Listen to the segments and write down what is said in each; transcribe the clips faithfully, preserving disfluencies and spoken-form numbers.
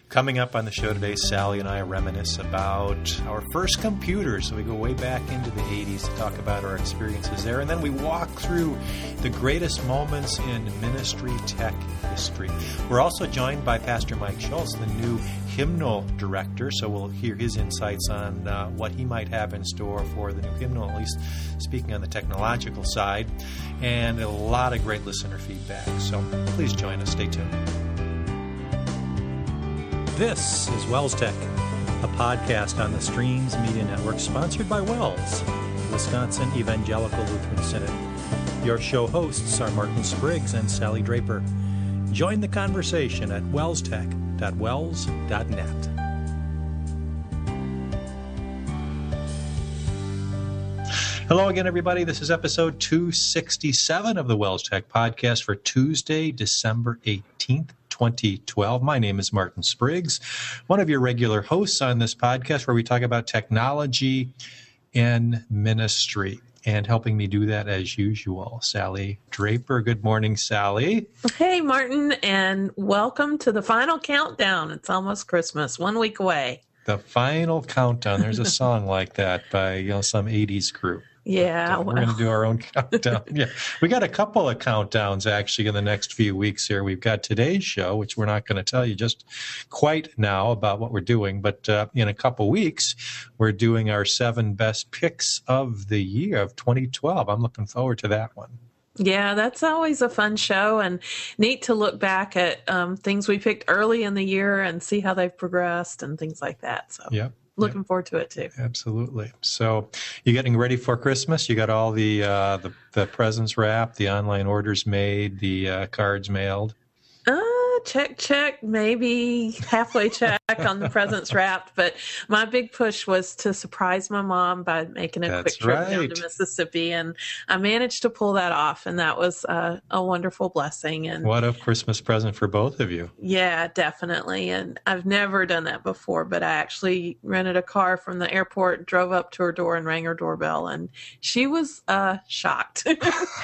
Coming up on the show today, Sally and I reminisce about our first computer. So we go way back into the eighties to talk about our experiences there. And then we walk through the greatest moments in ministry tech history. We're also joined by Pastor Mike Schultz, the new hymnal director. So we'll hear his insights on uh, what he might have in store for the new hymnal, at least speaking on the technological side. And a lot of great listener feedback. So please join us. Stay tuned. This is Wells Tech, a podcast on the Streams Media Network sponsored by Wells, Wisconsin Evangelical Lutheran Synod. Your show hosts are Martin Spriggs and Sally Draper. Join the conversation at wells tech dot wells dot net. Hello again, everybody. This is episode two sixty-seven of the Wells Tech podcast for Tuesday, December eighteenth. twenty twelve. My name is Martin Spriggs, one of your regular hosts on this podcast where we talk about technology and ministry. And helping me do that, as usual, Sally Draper. Good morning, Sally. Hey, Martin, and welcome to the final countdown. It's almost Christmas, one week away. The final countdown. There's a song like that by you know some eighties group. Yeah, but, uh, well. We're going to do our own countdown. Yeah, we got a couple of countdowns actually in the next few weeks here. We've got today's show, which we're not going to tell you just quite now about what we're doing, but uh, in a couple weeks, we're doing our seven best picks of the year of twenty twelve. I'm looking forward to that one. Yeah, that's always a fun show and neat to look back at um, things we picked early in the year and see how they've progressed and things like that. So. Yeah. Looking Yep. forward to it, too. Absolutely. So you getting ready for Christmas? You got all the uh, the, the presents wrapped, the online orders made, the uh, cards mailed? Uh, check, check, maybe halfway check on the presents wrapped. But my big push was to surprise my mom by making a That's quick trip right. down to Mississippi. And I managed to pull that off. And that was uh, a wonderful blessing. And What a Christmas present for both of you. yeah, definitely. And I've never done that before, but I actually rented a car from the airport, drove up to her door and rang her doorbell. And she was uh, shocked. So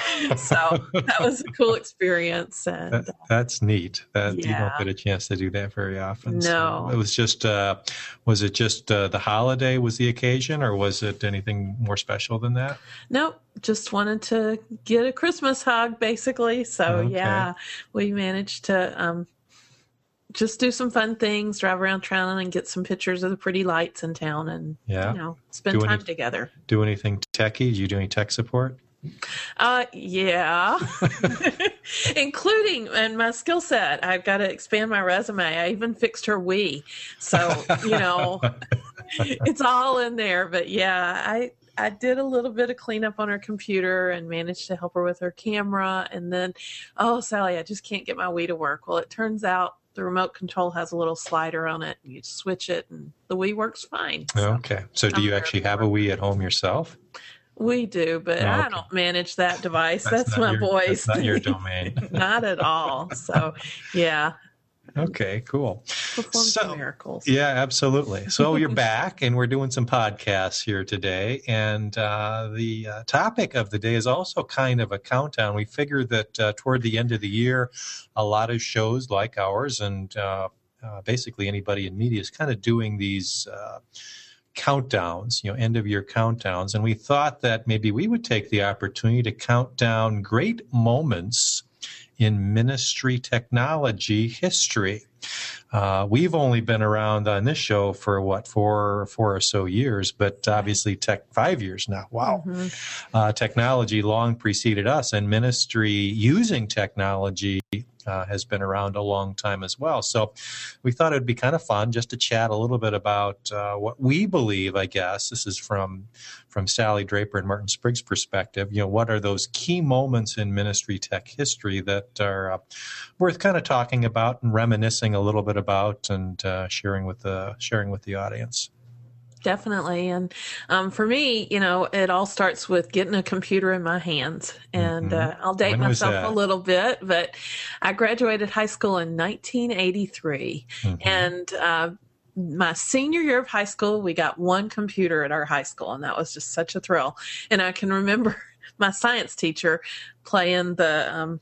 that was a cool experience. And That, that's neat. That yeah. You don't get a chance to do that very often. No. So it was just, uh, was it just uh, the holiday was the occasion, or was it anything more special than that? Nope, just wanted to get a Christmas hug, basically. So, Okay. yeah, we managed to um, just do some fun things, drive around town and get some pictures of the pretty lights in town and, Yeah. you know, spend Do time any- together. Do anything techie? Did you do any tech support? Uh, yeah, including and my skill set. I've got to expand my resume. I even fixed her Wii. So, you know, it's all in there. But yeah, I, I did a little bit of cleanup on her computer and managed to help her with her camera. And then, oh, Sally, I just can't get my Wii to work. Well, it turns out the remote control has a little slider on it. You switch it and the Wii works fine. So Okay. So do I'm you actually have a Wii at home yourself? we do, but Oh, I okay. don't manage that device. That's, not my your- boys. That's not your domain. Not at all. So, yeah, Okay, cool. perform So- some miracles. Yeah, absolutely. So you're back, and we're doing some podcasts here today. And uh, the uh, topic of the day is also kind of a countdown. We figured that uh, toward the end of the year, a lot of shows like ours and uh, uh, basically anybody in media is kind of doing these uh, countdowns, you know, end of year countdowns. And we thought that maybe we would take the opportunity to count down great moments in ministry technology history. Uh, we've only been around on this show for what, four, four or so years, but obviously tech five years now. Wow. Mhm. Uh, technology long preceded us, and ministry using technology uh, has been around a long time as well. So we thought it would be kind of fun just to chat a little bit about uh, what we believe, I guess. This is from from Sally Draper and Martin Spriggs' perspective. You know, what are those key moments in ministry tech history that are uh, worth kind of talking about and reminiscing a little bit about and uh, sharing with the sharing with the audience? Definitely. And um, for me, you know, it all starts with getting a computer in my hands. And Mhm. uh, I'll date When was myself that? a little bit, but I graduated high school in nineteen eighty-three. Mhm. And uh, my senior year of high school, we got one computer at our high school, and that was just such a thrill. And I can remember my science teacher playing the um,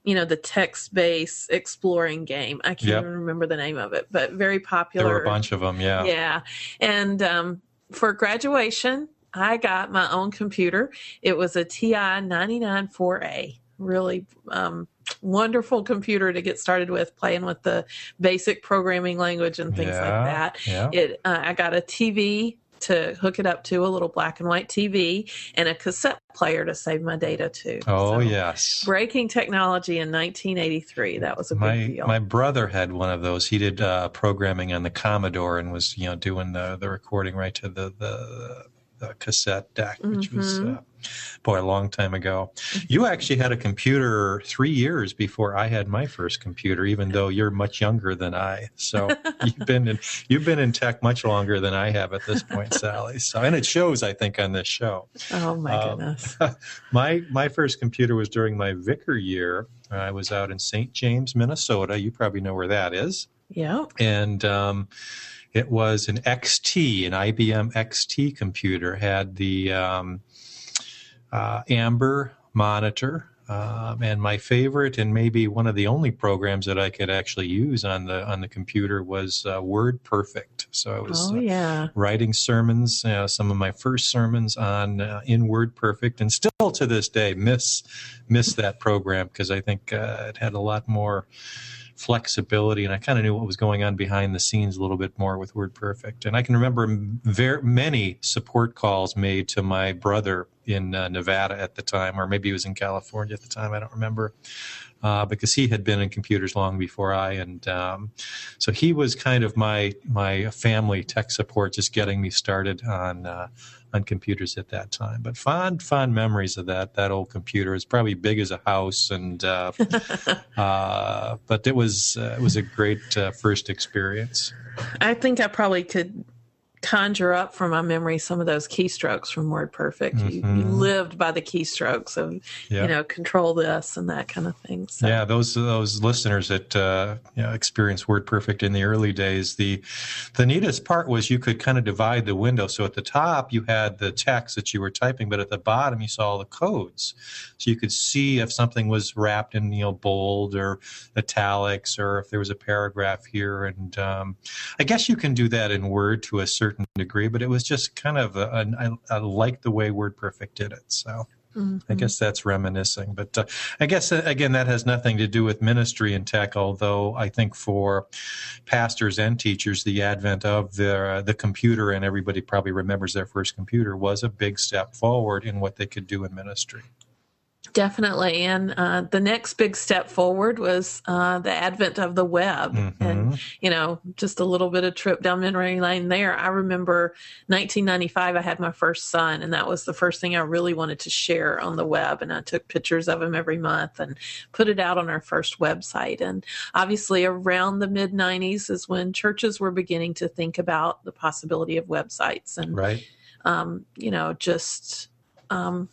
you know, the text-based exploring game. I can't Yep. even remember the name of it, but very popular. There were a bunch of them, yeah. Yeah. And um, for graduation, I got my own computer. It was a T I ninety-nine four A. Really um, wonderful computer to get started with, playing with the basic programming language and things Yeah, like that. yeah. It. Uh, I got a T V to hook it up to, a little black and white T V, and a cassette player to save my data to. Oh, So, yes. breaking technology in nineteen eighty-three. That was a big My deal. my brother had one of those. He did uh, programming on the Commodore and was, you know, doing the, the recording right to the, the, the cassette deck, which Mm-hmm. was, uh, boy, a long time ago. You actually had a computer three years before I had my first computer, even though you're much younger than I. So you've been in you've been in tech much longer than I have at this point, Sally. So, and it shows, I think, on this show. Oh, my Um, goodness. my my first computer was during my vicar year. I was out in Saint James, Minnesota. You probably know where that is. Yeah. And um, it was an X T, an I B M X T computer. Had the um, uh, Amber monitor. Um, and my favorite, and maybe one of the only programs that I could actually use on the on the computer, was uh, WordPerfect. So I was Oh, uh, yeah. writing sermons, uh, some of my first sermons on uh, in WordPerfect, and still to this day miss miss that program because I think uh, it had a lot more flexibility, and I kind of knew what was going on behind the scenes a little bit more with WordPerfect. And I can remember very many support calls made to my brother in uh, Nevada at the time, or maybe he was in California at the time. I don't remember. Uh, because he had been in computers long before I, and um, so he was kind of my my family tech support, just getting me started on uh, on computers at that time. But fond fond memories of that that old computer. It's probably big as a house, and uh, uh, but it was uh, it was a great uh, first experience. I think I probably could conjure up from my memory some of those keystrokes from WordPerfect. Mm-hmm. You, you lived by the keystrokes of, yeah. you know, control this and that kind of thing. So. Yeah, those those listeners that uh, you know, experienced WordPerfect in the early days, the the neatest part was you could kind of divide the window. So at the top you had the text that you were typing, but at the bottom you saw the codes. So you could see if something was wrapped in, you know, bold or italics, or if there was a paragraph here. And um, I guess you can do that in Word to a certain degree, but it was just kind of a, a, I, I liked the way WordPerfect did it. So mm-hmm. I guess that's reminiscing. But uh, I guess, uh, again, that has nothing to do with ministry and tech, although I think for pastors and teachers, the advent of the, uh, the computer, and everybody probably remembers their first computer, was a big step forward in what they could do in ministry. Definitely. And uh, the next big step forward was uh, the advent of the web. Mm-hmm. And, you know, just a little bit of trip down memory lane there. I remember nineteen ninety-five, I had my first son, and that was the first thing I really wanted to share on the web. And I took pictures of him every month and put it out on our first website. And obviously around the mid nineties is when churches were beginning to think about the possibility of websites. And, right. um, you know, just... Um,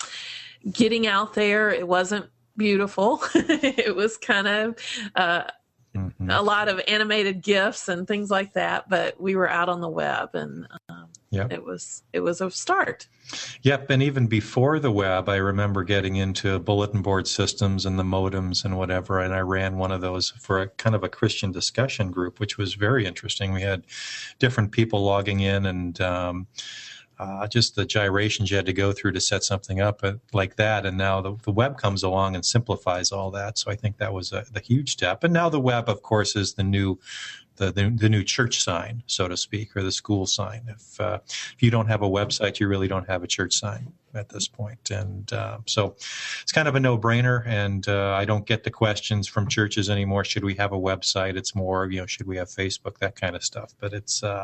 getting out there. It wasn't beautiful. It was kind of uh, mm-hmm. a lot of animated GIFs and things like that, but we were out on the web, and um, yep. it was it was a start. Yep, and even before the web, I remember getting into bulletin board systems and the modems and whatever, and I ran one of those for a kind of a Christian discussion group, which was very interesting. We had different people logging in, and um, Uh, just the gyrations you had to go through to set something up like that. And now the, the web comes along and simplifies all that. So I think that was a, the huge step. And now the web, of course, is the new the, the, the new church sign, so to speak, or the school sign. If, uh, if you don't have a website, you really don't have a church sign at this point. And uh, so it's kind of a no-brainer. And uh, I don't get the questions from churches anymore. Should we have a website? It's more, you know, should we have Facebook, that kind of stuff. But it's uh,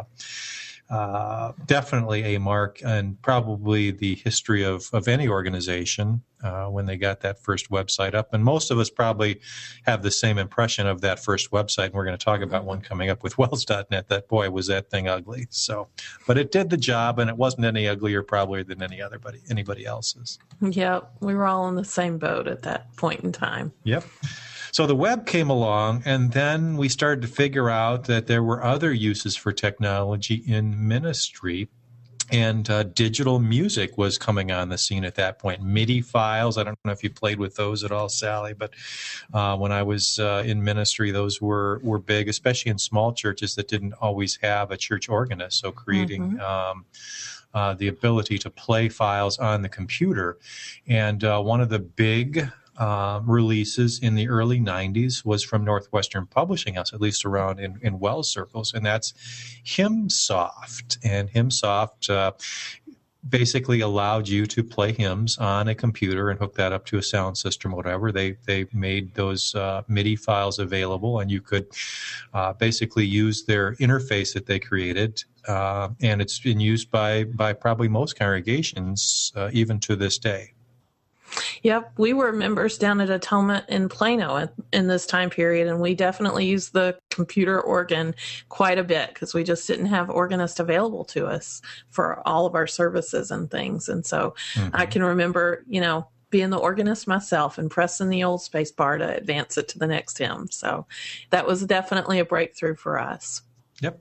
Uh, definitely a mark, and probably the history of, of any organization uh, when they got that first website up. And most of us probably have the same impression of that first website. And we're going to talk about one coming up with wells dot net. That, boy, was that thing ugly. So, but it did the job, and it wasn't any uglier probably than any other anybody else's. Yeah, we were all in the same boat at that point in time. Yep. So the web came along, and then we started to figure out that there were other uses for technology in ministry. And uh, digital music was coming on the scene at that point. MIDI files. I don't know if you played with those at all, Sally, but uh, when I was uh, in ministry, those were, were big, especially in small churches that didn't always have a church organist. So creating mm-hmm. um, uh, the ability to play files on the computer. And uh, one of the big Uh, releases in the early nineties was from Northwestern Publishing House, at least around in, in Wells circles, and that's HymnSoft. And HymnSoft uh, basically allowed you to play hymns on a computer and hook that up to a sound system or whatever. They they made those uh, MIDI files available, and you could uh, basically use their interface that they created. Uh, and it's been used by, by probably most congregations uh, even to this day. Yep, we were members down at Atonement in Plano in, in this time period, and we definitely used the computer organ quite a bit because we just didn't have organists available to us for all of our services and things. And so mm-hmm. I can remember, you know, being the organist myself and pressing the old space bar to advance it to the next hymn. So that was definitely a breakthrough for us. Yep.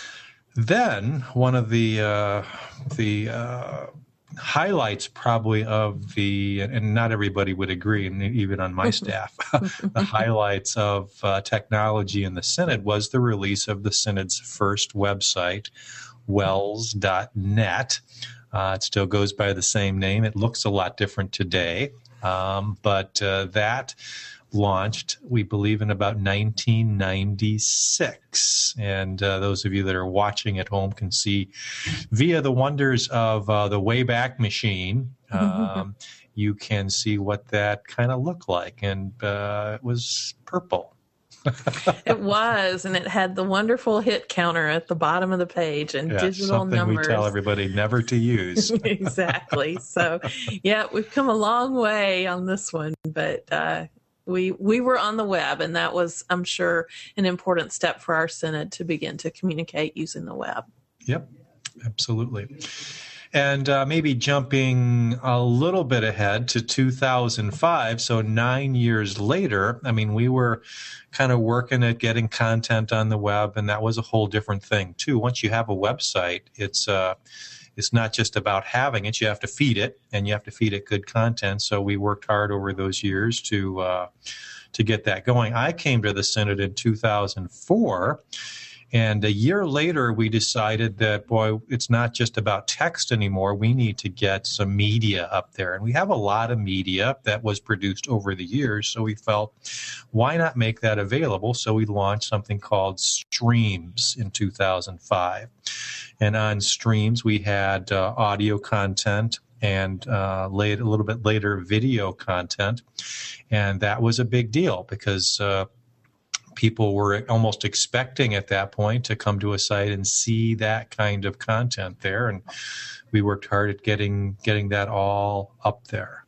Then one of the uh, the uh, highlights probably of the, and not everybody would agree, and even on my staff, the highlights of uh, technology in the Synod was the release of the Synod's first website, wells dot net. Uh, it still goes by the same name. It looks a lot different today, um, but uh, that launched, we believe, in about nineteen ninety-six. And uh, those of you that are watching at home can see via the wonders of uh, the Wayback Machine, um, you can see what that kind of looked like. And uh, it was purple. It was, and it had the wonderful hit counter at the bottom of the page and yeah, digital something numbers. We tell everybody never to use. Exactly. So, yeah, we've come a long way on this one, but uh, we we were on the web, and that was, I'm sure, an important step for our Synod to begin to communicate using the web. Yep, absolutely. And uh, maybe jumping a little bit ahead to two thousand five, so nine years later, I mean, we were kind of working at getting content on the web, and that was a whole different thing, too. Once you have a website, it's uh, it's not just about having it. You have to feed it, and you have to feed it good content. So we worked hard over those years to uh, to get that going. I came to the Synod in two thousand four, and a year later, we decided that, boy, it's not just about text anymore. We need to get some media up there. And we have a lot of media that was produced over the years. So we felt, why not make that available? So we launched something called Streams in two thousand five. And on Streams, we had uh, audio content and uh, late, a little bit later video content. And that was a big deal because uh, people were almost expecting at that point to come to a site and see that kind of content there. And we worked hard at getting getting that all up there.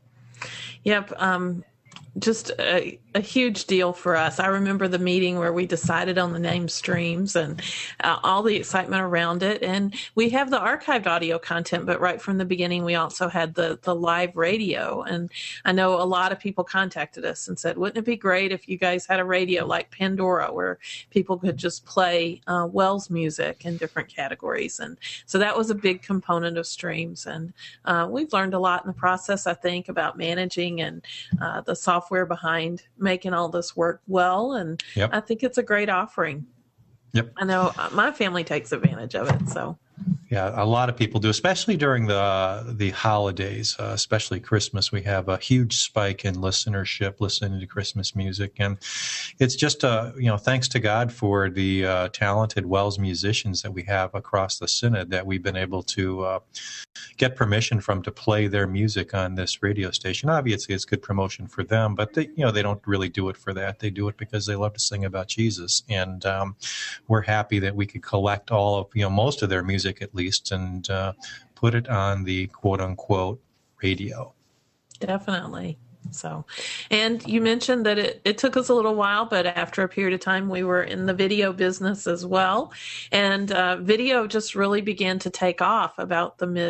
Yep. Um, just a, a huge deal for us. I remember the meeting where we decided on the name Streams and uh, all the excitement around it. And we have the archived audio content, but right from the beginning, we also had the, the live radio. And I know a lot of people contacted us and said, wouldn't it be great if you guys had a radio like Pandora where people could just play uh, Wells music in different categories? And so that was a big component of Streams. And uh, we've learned a lot in the process, I think, about managing and uh, the software behind making all this work well. And yep. I think it's a great offering. Yep. I know my family takes advantage of it. So yeah, a lot of people do, especially during the the holidays, uh, especially Christmas. We have a huge spike in listenership, listening to Christmas music, and it's just uh, you know, thanks to God for the uh, talented Wells musicians that we have across the Synod that we've been able to uh, get permission from to play their music on this radio station. Obviously, it's good promotion for them, but they, you know, they don't really do it for that. They do it because they love to sing about Jesus, and um, we're happy that we could collect all of, you know, most of their music at least, and uh, put it on the quote-unquote radio. Definitely. So, and you mentioned that it, it took us a little while, but after a period of time, we were in the video business as well. And uh, video just really began to take off about the mid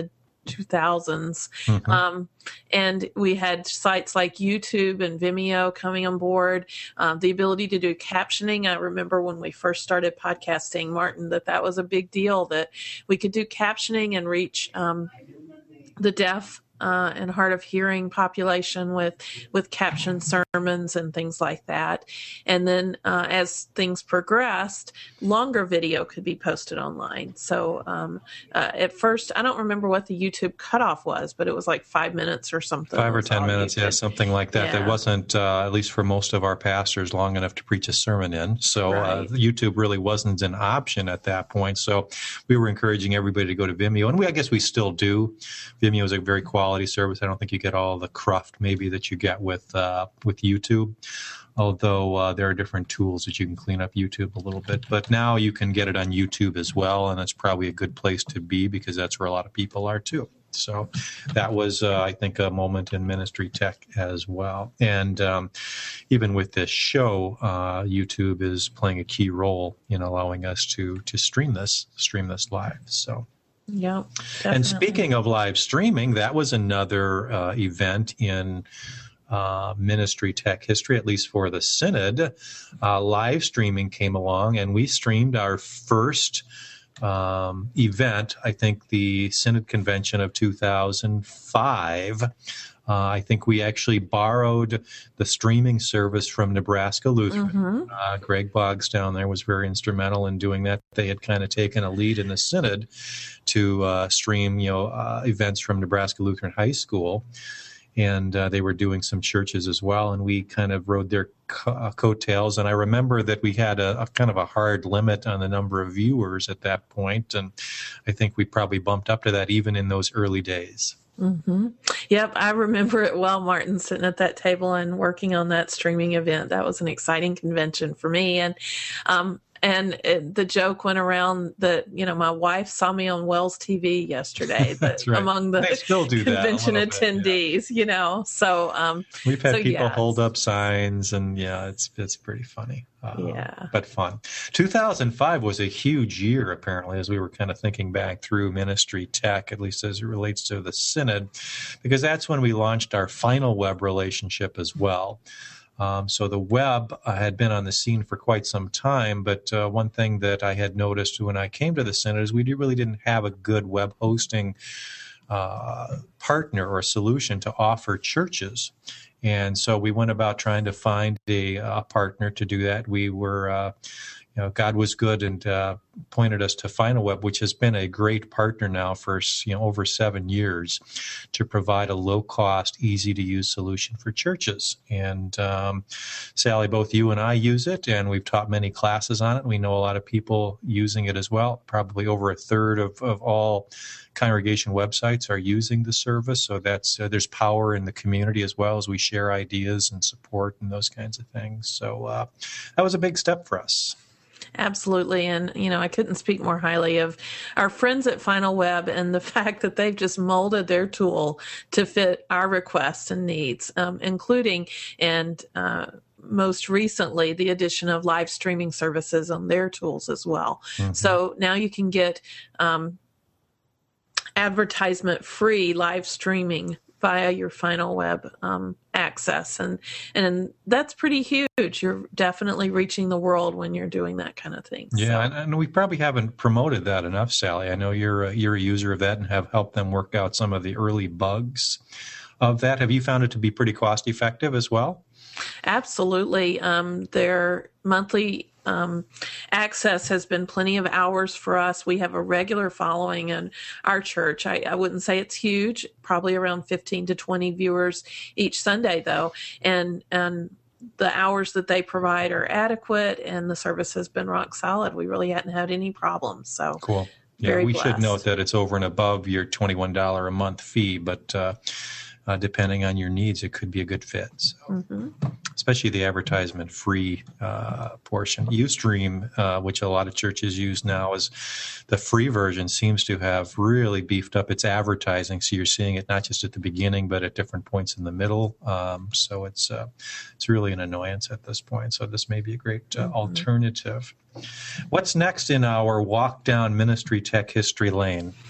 two thousands. Mm-hmm. Um, and we had sites like YouTube and Vimeo coming on board, um, the ability to do captioning. I remember when we first started podcasting, Martin, that that was a big deal, that we could do captioning and reach um, the deaf Uh, and hard of hearing population with with captioned sermons and things like that. And then uh, as things progressed, longer video could be posted online. So um, uh, at first, I don't remember what the YouTube cutoff was, but it was like five minutes or something. Five or ten minutes, yeah, something like that. Yeah. That wasn't, uh, at least for most of our pastors, long enough to preach a sermon in. So Right. uh, YouTube really wasn't an option at that point. So we were encouraging everybody to go to Vimeo, and we, I guess we still do. Vimeo is a very quality service. I don't think you get all the cruft maybe that you get with uh, with YouTube, although uh, there are different tools that you can clean up YouTube a little bit. But now you can get it on YouTube as well, and that's probably a good place to be because that's where a lot of people are too. So that was, uh, I think, a moment in ministry tech as well. And um, even with this show, uh, YouTube is playing a key role in allowing us to to stream this, stream this live. So. Yeah. And speaking of live streaming, that was another uh, event in uh, ministry tech history, at least for the Synod. Uh, live streaming came along, and we streamed our first um, event, I think the Synod Convention of two thousand five. Uh, I think we actually borrowed the streaming service from Nebraska Lutheran. Mm-hmm. Uh, Greg Boggs down there was very instrumental in doing that. They had kind of taken a lead in the Synod to uh, stream, you know, uh, events from Nebraska Lutheran High School, and uh, they were doing some churches as well. And we kind of rode their co- uh, coattails. And I remember that we had a, a kind of a hard limit on the number of viewers at that point, and I think we probably bumped up to that even in those early days. Mm-hmm. Yep, I remember it well, Martin, sitting at that table and working on that streaming event. That was an exciting convention for me. And um, and it, the joke went around that, you know, my wife saw me on Wells T V yesterday, but That's right. among the They still do that a convention little bit, attendees, yeah. you know. So um, we've had so, people yeah. hold up signs, and yeah, it's it's pretty funny. Uh, yeah, but fun. two thousand five was a huge year, apparently, as we were kind of thinking back through ministry tech, at least as it relates to the Synod, because that's when we launched our Final Web relationship as well. Um, so the web uh, had been on the scene for quite some time, but uh, one thing that I had noticed when I came to the Synod is we really didn't have a good web hosting uh, partner or solution to offer churches. And so we went about trying to find a, a partner to do that. We were, uh, you know, God was good and uh, pointed us to FinalWeb, which has been a great partner now for, you know, over seven years to provide a low-cost, easy-to-use solution for churches. And um, Sally, both you and I use it, and we've taught many classes on it. We know a lot of people using it as well. Probably over a third of, of all congregation websites are using the service. So that's uh, there's power in the community as well as we share ideas and support and those kinds of things. So uh, that was a big step for us. Absolutely. And, you know, I couldn't speak more highly of our friends at Final Web and the fact that they've just molded their tool to fit our requests and needs, um, including and uh, most recently the addition of live streaming services on their tools as well. Mm-hmm. So now you can get um, advertisement-free live streaming via your Final Web um, access. And and that's pretty huge. You're definitely reaching the world when you're doing that kind of thing. Yeah, so. and, and we probably haven't promoted that enough, Sally. I know you're a, you're a user of that and have helped them work out some of the early bugs of that. Have you found it to be pretty cost-effective as well? Absolutely. Um, their monthly Um, access has been plenty of hours for us. We have a regular following in our church. I, I wouldn't say it's huge, probably around fifteen to twenty viewers each Sunday, though. And, and the hours that they provide are adequate, and the service has been rock solid. We really hadn't had any problems. So cool. Yeah, very we blessed. Should note that it's over and above your twenty-one dollars a month fee, but uh, uh, depending on your needs, it could be a good fit. So. Mm-hmm. Especially the advertisement-free uh, portion. Ustream, uh, which a lot of churches use now, is the free version, seems to have really beefed up its advertising. So you're seeing it not just at the beginning, but at different points in the middle. Um, so it's uh, it's really an annoyance at this point. So this may be a great uh, mm-hmm. alternative. What's next in our walk down ministry tech history lane?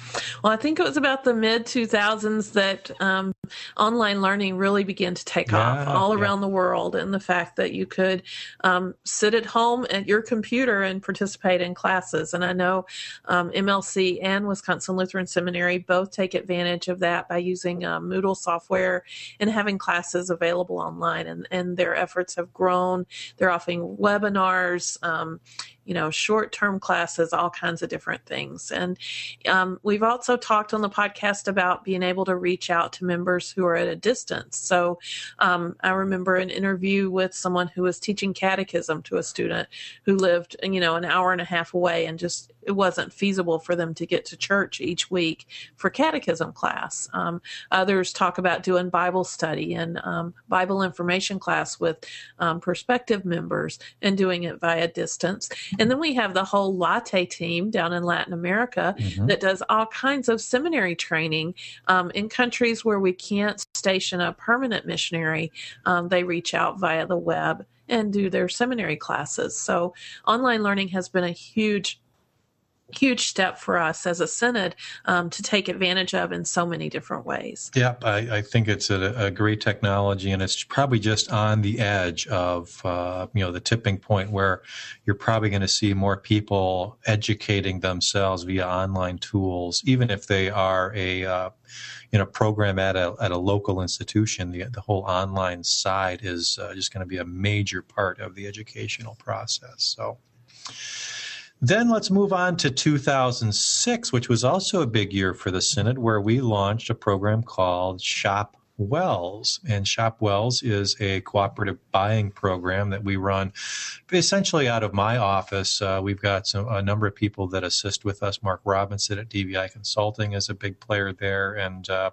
Well, I think it was about the mid two thousands that um, online learning really began to take Yeah, off all yeah. around the world, and the fact that you could um, sit at home at your computer and participate in classes. And I know um, M L C and Wisconsin Lutheran Seminary both take advantage of that by using um, Moodle software and having classes available online, and, and their efforts have grown. They're offering webinars, um, you know, short-term classes, all kinds of different things. And um, we've also talked on the podcast about being able to reach out to members who are at a distance. So um, I remember an interview with someone who was teaching catechism to a student who lived, you know, an hour and a half away, and just it wasn't feasible for them to get to church each week for catechism class. Um, others talk about doing Bible study and um, Bible information class with um, prospective members and doing it via distance. And then we have the whole Latte team down in Latin America mm-hmm. that does all kinds of seminary training um, in countries where we can't station a permanent missionary. Um, they reach out via the web and do their seminary classes. So online learning has been a huge huge step for us as a synod um, to take advantage of in so many different ways. Yep, I, I think it's a, a great technology, and it's probably just on the edge of, uh, you know, the tipping point where you're probably going to see more people educating themselves via online tools, even if they are a, uh, you know, program at a at a local institution. The, the whole online side is uh, just going to be a major part of the educational process. So. Then let's move on to two thousand six, which was also a big year for the Synod, where we launched a program called Shop Wells. And Shop Wells is a cooperative buying program that we run essentially out of my office. Uh, we've got some, a number of people that assist with us. Mark Robinson at D V I Consulting is a big player there. And uh,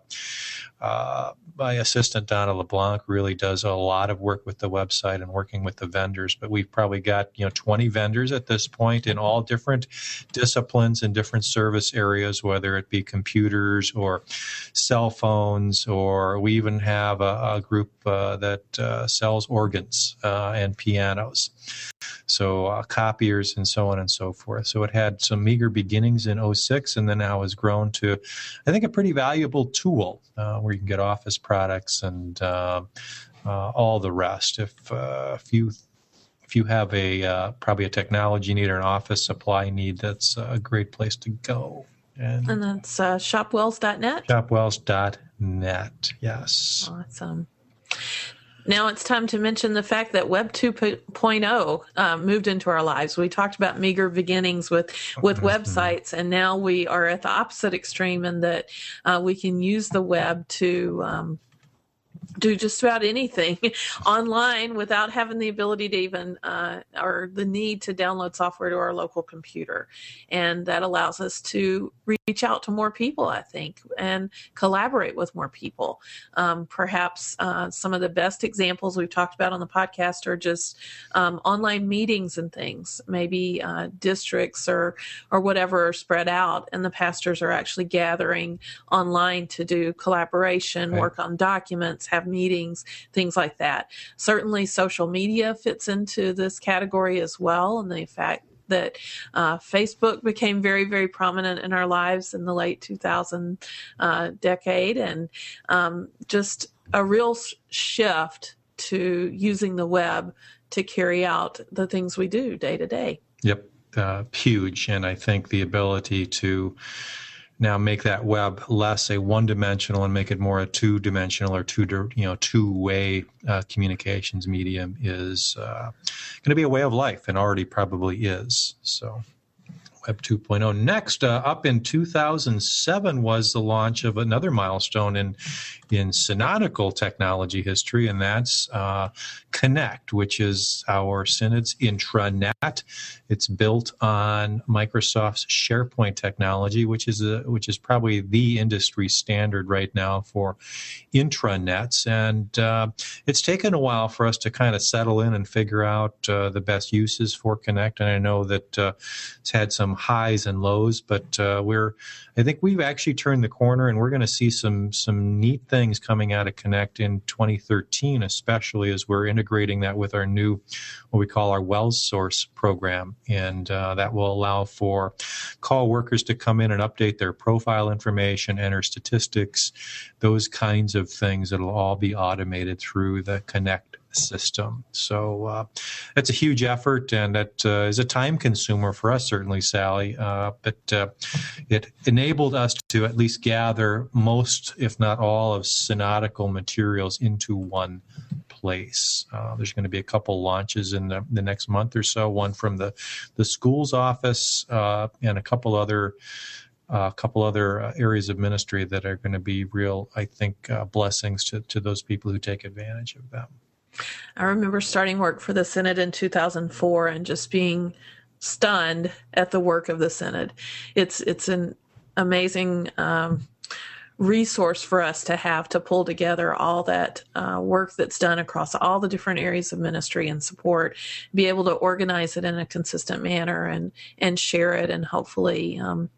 uh, my assistant, Donna LeBlanc, really does a lot of work with the website and working with the vendors. But we've probably got, you know, twenty vendors at this point in all different disciplines and different service areas, whether it be computers or cell phones, or we even have a, a group uh, that uh, sells organs uh, and pianos. So uh, copiers and so on and so forth. So it had some meager beginnings in oh six, and then now has grown to, I think, a pretty valuable tool uh, where you can get office products and uh, uh, all the rest. If uh, if you if you have a uh, probably a technology need or an office supply need, that's a great place to go. And, and that's uh, shopwells dot net? shopwells dot net, yes. Awesome. Now it's time to mention the fact that Web two point oh um, moved into our lives. We talked about meager beginnings with, with mm-hmm. websites, and now we are at the opposite extreme in that uh, we can use the web to um, do just about anything online without having the ability to even uh, or the need to download software to our local computer. And that allows us to reach out to more people, I think, and collaborate with more people. Um, perhaps uh, some of the best examples we've talked about on the podcast are just um, online meetings and things. Maybe uh, districts or or whatever are spread out, and the pastors are actually gathering online to do collaboration, right. work on documents, have meetings, things like that. Certainly social media fits into this category as well, and the fact that uh, Facebook became very, very prominent in our lives in the late two thousand uh, decade, and um, just a real shift to using the web to carry out the things we do day to day. Yep, uh, huge. And I think the ability to now make that web less a one-dimensional and make it more a two-dimensional or two, you know, two-way uh, communications medium is uh, going to be a way of life, and already probably is. So, Web two point oh. Next, uh, up in two thousand seven was the launch of another milestone in in synodical technology history, and that's uh, Connect, which is our Synod's intranet. It's built on Microsoft's SharePoint technology, which is a, which is probably the industry standard right now for intranets. And uh, it's taken a while for us to kind of settle in and figure out uh, the best uses for Connect. And I know that uh, it's had some highs and lows, but uh, we're I think we've actually turned the corner, and we're going to see some some neat things coming out of Connect in twenty thirteen, especially as we're integrating that with our new what we call our Wells Source program, and uh, that will allow for call workers to come in and update their profile information, enter statistics, those kinds of things. It'll all be automated through the Connect system. So uh, that's a huge effort, and that uh, is a time consumer for us, certainly, Sally. Uh, but uh, it enabled us to at least gather most, if not all, of synodical materials into one place. Uh, there's going to be a couple launches in the, the next month or so, one from the, the school's office uh, and a couple other a uh, couple other uh, areas of ministry that are going to be real, I think, uh, blessings to, to those people who take advantage of them. I remember starting work for the Synod in two thousand four and just being stunned at the work of the Synod. It's it's an amazing um, resource for us to have to pull together all that uh, work that's done across all the different areas of ministry and support, be able to organize it in a consistent manner and and share it, and hopefully um,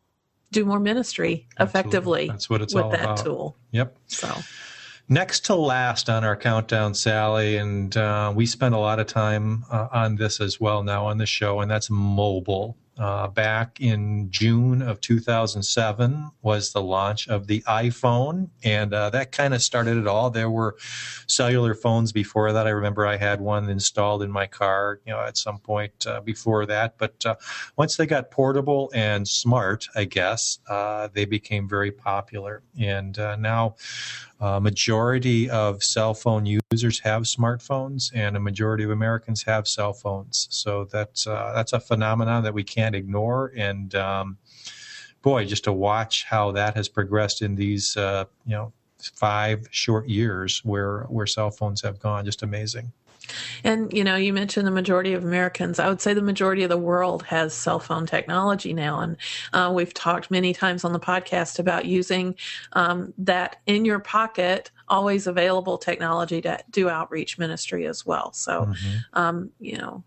do more ministry effectively. That's what it's with all that about. Tool. Yep. So. Next to last on our countdown, Sally, and uh, we spend a lot of time uh, on this as well now on the show, and that's mobile. Uh, back in June of two thousand seven was the launch of the iPhone, and uh, that kind of started it all. There were cellular phones before that. I remember I had one installed in my car, you know, at some point uh, before that. But uh, once they got portable and smart, I guess, uh, they became very popular. And uh, now a majority of cell phone users have smartphones, and a majority of Americans have cell phones. So that's uh, that's a phenomenon that we can't ignore. And um, boy, just to watch how that has progressed in these uh, you know five short years where where cell phones have gone, just amazing. And, you know, you mentioned the majority of Americans. I would say the majority of the world has cell phone technology now. And uh, we've talked many times on the podcast about using um, that in your pocket, always available technology to do outreach ministry as well. So, mm-hmm. um, you know,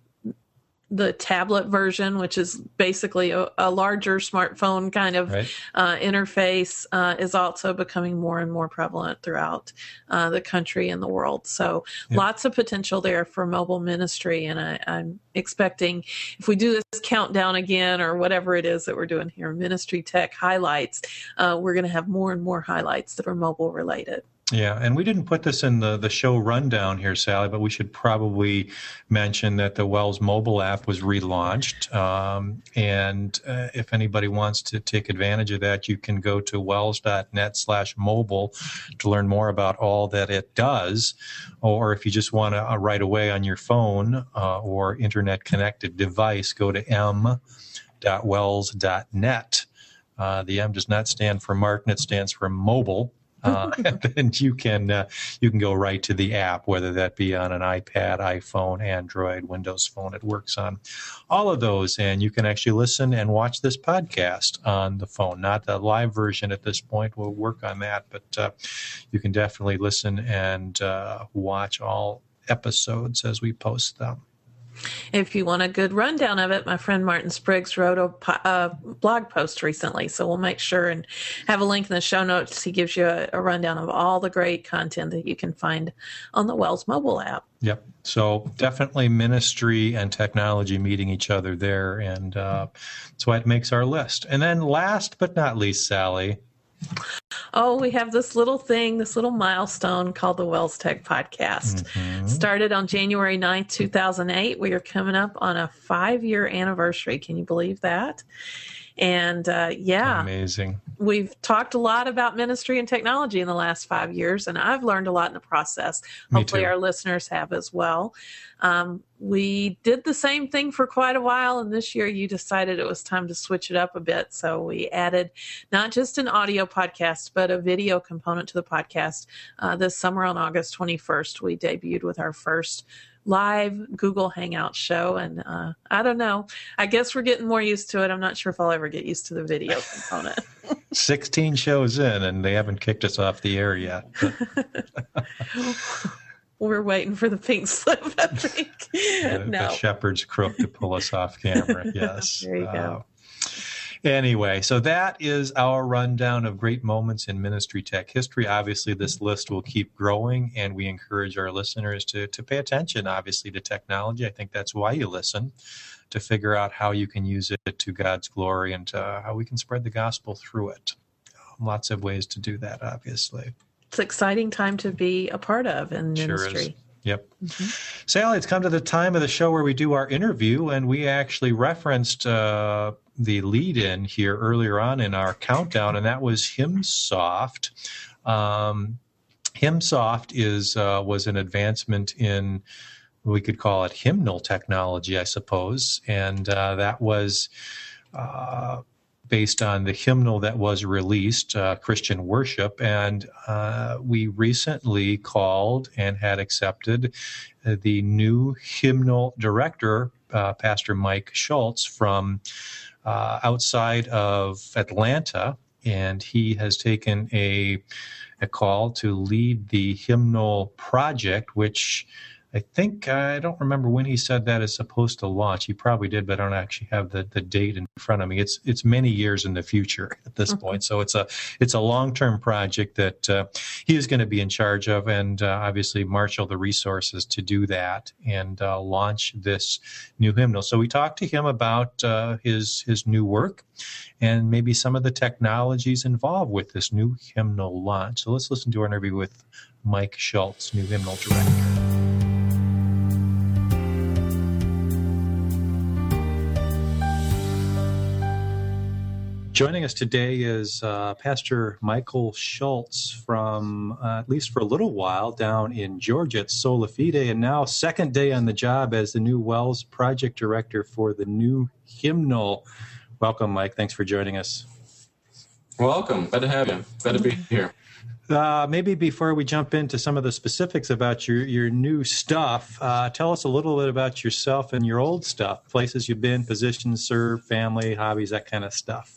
the tablet version, which is basically a, a larger smartphone kind of right. uh, interface, uh, is also becoming more and more prevalent throughout uh, the country and the world. So yep. lots of potential there for mobile ministry. And I, I'm expecting if we do this countdown again, or whatever it is that we're doing here, Ministry Tech Highlights, uh, we're going to have more and more highlights that are mobile related. Yeah, and we didn't put this in the, the show rundown here, Sally, but we should probably mention that the Wells mobile app was relaunched. Um, and uh, if anybody wants to take advantage of that, you can go to wells.net slash mobile to learn more about all that it does. Or if you just want to uh, right away on your phone uh, or internet-connected device, go to m dot wells dot net. Uh, the M does not stand for Martin, it stands for mobile. Uh, and then you can uh, you can go right to the app, whether that be on an iPad, iPhone, Android, Windows Phone. It works on all of those, and you can actually listen and watch this podcast on the phone. Not the live version at this point. We'll work on that, but uh, you can definitely listen and uh, watch all episodes as we post them. If you want a good rundown of it, my friend Martin Spriggs wrote a, a blog post recently, so we'll make sure and have a link in the show notes. He gives you a, a rundown of all the great content that you can find on the Wells mobile app. Yep. So definitely ministry and technology meeting each other there, and uh, that's why it makes our list. And then last but not least, Sally. Oh, we have this little thing, this little milestone called the Wells Tech Podcast. Mm-hmm. Started on January ninth, two thousand eight. We are coming up on a five-year anniversary. Can you believe that? And uh, yeah, amazing. We've talked a lot about ministry and technology in the last five years, and I've learned a lot in the process. Me Hopefully too. Our listeners have as well. Um, we did the same thing for quite a while, and this year you decided it was time to switch it up a bit. So we added not just an audio podcast, but a video component to the podcast. Uh, this summer on August twenty-first, we debuted with our first live Google Hangout show. And uh, I don't know, I guess we're getting more used to it. I'm not sure if I'll ever get used to the video component. sixteen shows in and they haven't kicked us off the air yet. We're waiting for the pink slip, I think. the, no. the shepherd's crook to pull us off camera. Yes. There you uh, go. Anyway, so that is our rundown of great moments in Ministry Tech history. Obviously, this list will keep growing, and we encourage our listeners to, to pay attention, obviously, to technology. I think that's why you listen, to figure out how you can use it to God's glory and uh, how we can spread the gospel through it. Lots of ways to do that, obviously. It's an exciting time to be a part of in ministry. Sure is. Yep. Mm-hmm. Sally, it's come to the time of the show where we do our interview, and we actually referenced uh, the lead-in here earlier on in our countdown, and that was HymnSoft. Um, HymnSoft is uh, was an advancement in, we could call it hymnal technology, I suppose, and uh, that was uh, based on the hymnal that was released, uh, Christian Worship, and uh, we recently called and had accepted uh, the new hymnal director, uh, Pastor Mike Schultz, from uh, outside of Atlanta, and he has taken a, a call to lead the hymnal project, which I think, I don't remember when he said that is supposed to launch. He probably did, but I don't actually have the, the date in front of me. It's it's many years in the future at this mm-hmm. point. So it's a it's a long-term project that uh, he is going to be in charge of, and uh, obviously marshal the resources to do that and uh, launch this new hymnal. So we talked to him about uh, his his new work and maybe some of the technologies involved with this new hymnal launch. So let's listen to our interview with Mike Schultz, new hymnal director. Joining us today is uh, Pastor Michael Schultz from, uh, at least for a little while, down in Georgia at Sola Fide, and now second day on the job as the new WELS project director for the new hymnal. Welcome, Mike. Thanks for joining us. Welcome. Glad to have you. Glad to be here. Uh, maybe before we jump into some of the specifics about your, your new stuff, uh, tell us a little bit about yourself and your old stuff, places you've been, positions served, family, hobbies, that kind of stuff.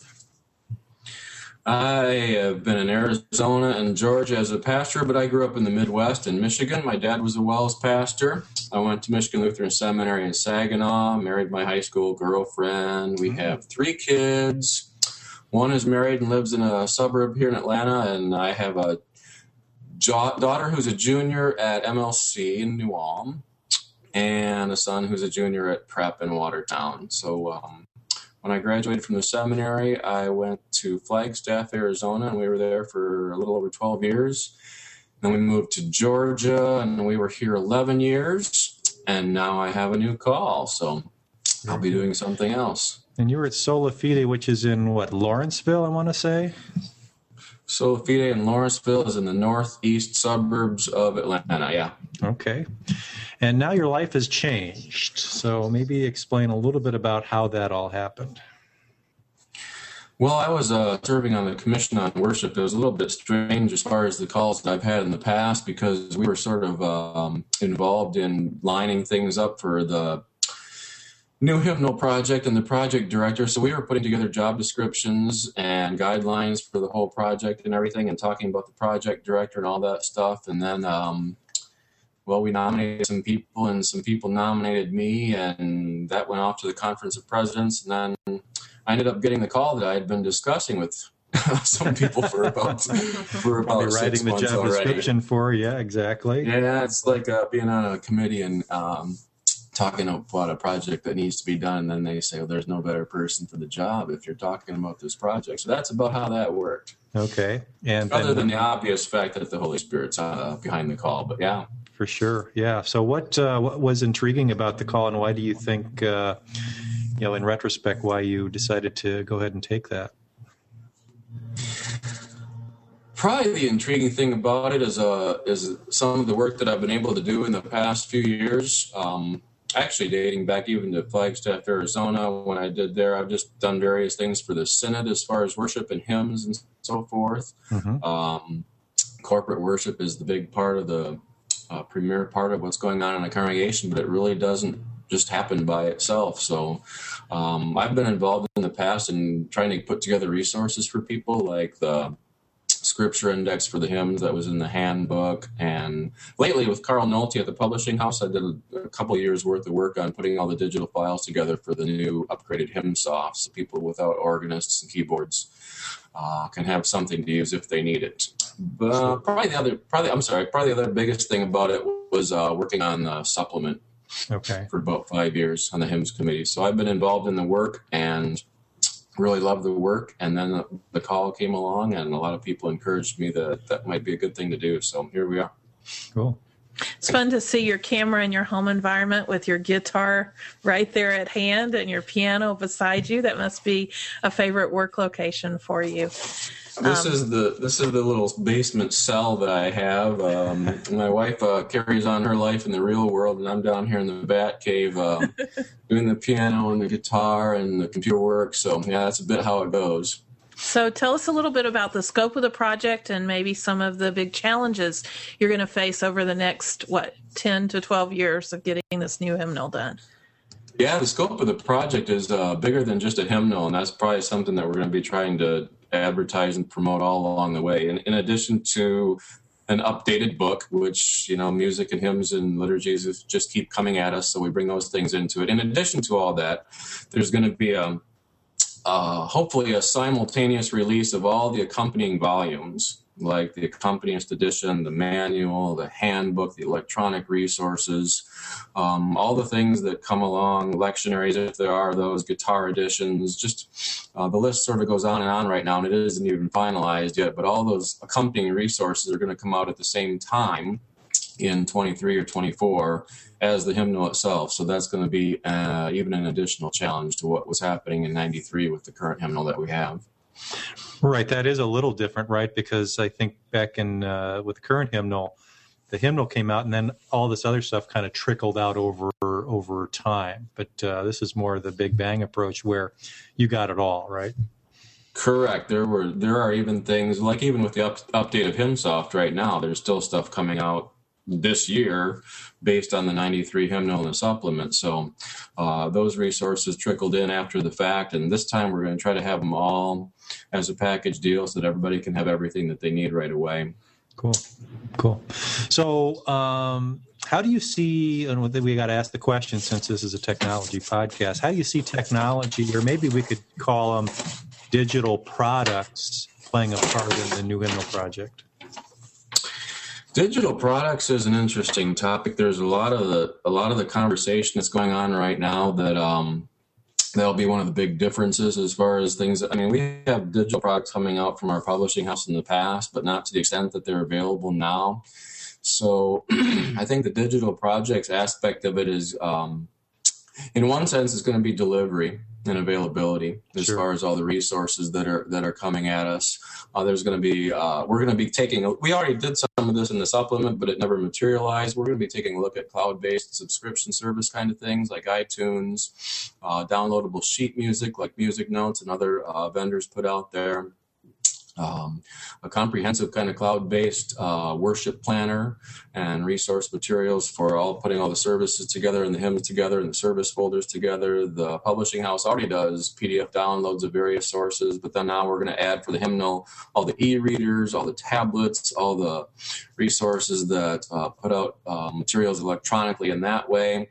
I have been in Arizona and Georgia as a pastor, but I grew up in the Midwest in Michigan. My dad was a WELS pastor. I went to Michigan Lutheran Seminary in Saginaw, married my high school girlfriend. We have three kids. One is married and lives in a suburb here in Atlanta, and I have a jo- daughter who's a junior at M L C in New Ulm, and a son who's a junior at Prep in Watertown. So, um, when I graduated from the seminary, I went to Flagstaff, Arizona, and we were there for a little over twelve years. Then we moved to Georgia, and we were here eleven years, and now I have a new call, so I'll be doing something else. And you were at Sola Fide, which is in, what, Lawrenceville, I want to say? Sola Fide in Lawrenceville is in the northeast suburbs of Atlanta, yeah. Okay. And now your life has changed, so maybe explain a little bit about how that all happened. Well, I was uh, serving on the Commission on Worship. It was a little bit strange as far as the calls that I've had in the past, because we were sort of um, involved in lining things up for the new hymnal project and the project director. So we were putting together job descriptions and guidelines for the whole project and everything, and talking about the project director and all that stuff. And then, um, well, we nominated some people, and some people nominated me, and that went off to the Conference of Presidents. And then I ended up getting the call that I had been discussing with some people for about for about Probably writing six the months job already. description for you, yeah, exactly. Yeah, it's like uh, being on a committee and um, talking about a project that needs to be done, and then they say, well, there's no better person for the job if you're talking about this project. So that's about how that worked. Okay. And Other then, than the obvious fact that the Holy Spirit's uh, behind the call, but yeah. For sure, yeah. So what uh, what was intriguing about the call, and why do you think, uh, you know, in retrospect, why you decided to go ahead and take that? Probably the intriguing thing about it is uh, is some of the work that I've been able to do in the past few years. Um, actually, dating back even to Flagstaff, Arizona, when I did there, I've just done various things for the Synod as far as worship and hymns and so forth. Mm-hmm. Um, corporate worship is the big part of the uh, premier part of what's going on in a congregation, but it really doesn't just happen by itself. So um, I've been involved in the past in trying to put together resources for people, like the scripture index for the hymns that was in the handbook. And lately with Carl Nolte at the publishing house, I did a, a couple of years worth of work on putting all the digital files together for the new upgraded HymnSoft, so people without organists and keyboards uh, can have something to use if they need it. But probably the other, probably I'm sorry, probably the other biggest thing about it was uh, working on the supplement. Okay. For about five years on the hymns committee. So I've been involved in the work and really loved the work. And then the, the call came along, and a lot of people encouraged me that that might be a good thing to do. So here we are. Cool. It's fun to see your camera in your home environment with your guitar right there at hand and your piano beside you. That must be a favorite work location for you. This um, is the this is the little basement cell that I have. Um, my wife uh, carries on her life in the real world, and I'm down here in the bat cave uh, doing the piano and the guitar and the computer work. So yeah, that's a bit how it goes. So tell us a little bit about the scope of the project and maybe some of the big challenges you're going to face over the next, what, ten to twelve years of getting this new hymnal done. Yeah, the scope of the project is uh, bigger than just a hymnal, and that's probably something that we're going to be trying to advertise and promote all along the way. In, in addition to an updated book, which, you know, music and hymns and liturgies just keep coming at us, so we bring those things into it. In addition to all that, there's going to be a Uh, hopefully a simultaneous release of all the accompanying volumes, like the accompanist edition, the manual, the handbook, the electronic resources, um, all the things that come along, lectionaries, if there are those, guitar editions, just uh, the list sort of goes on and on right now, and it isn't even finalized yet, but all those accompanying resources are going to come out at the same time in twenty-three or twenty-four as the hymnal itself. So that's going to be uh, even an additional challenge to what was happening in ninety-three with the current hymnal that we have. Right. That is a little different, right? Because I think back in uh, with the current hymnal, the hymnal came out and then all this other stuff kind of trickled out over over time. But uh, this is more the Big Bang approach where you got it all, right? Correct. There were there are even things like even with the up, update of HymnSoft right now, there's still stuff coming out this year based on the ninety-three hymnal and the supplement. So uh, those resources trickled in after the fact, and this time we're going to try to have them all as a package deal so that everybody can have everything that they need right away. Cool. Cool. So um, how do you see, and we got to ask the question since this is a technology podcast, how do you see technology, or maybe we could call them digital products, playing a part in the new hymnal project? Digital products is an interesting topic. There's a lot of the a lot of the conversation that's going on right now that um, that'll be one of the big differences as far as things. I mean, we have digital products coming out from our publishing house in the past, but not to the extent that they're available now. So I think the digital projects aspect of it is, um, in one sense, it's going to be delivery and availability as sure. far as all the resources that are that are coming at us. Uh, there's going to be uh, we're going to be taking. A, we already did some of this in the supplement, but it never materialized. We're going to be taking a look at cloud-based subscription service kind of things like iTunes, uh, downloadable sheet music like Music Notes and other uh, vendors put out there. Um, a comprehensive kind of cloud-based uh, worship planner and resource materials for all putting all the services together and the hymns together and the service folders together. The publishing house already does P D F downloads of various sources, but then now we're going to add for the hymnal all the e-readers, all the tablets, all the resources that uh, put out uh, materials electronically in that way.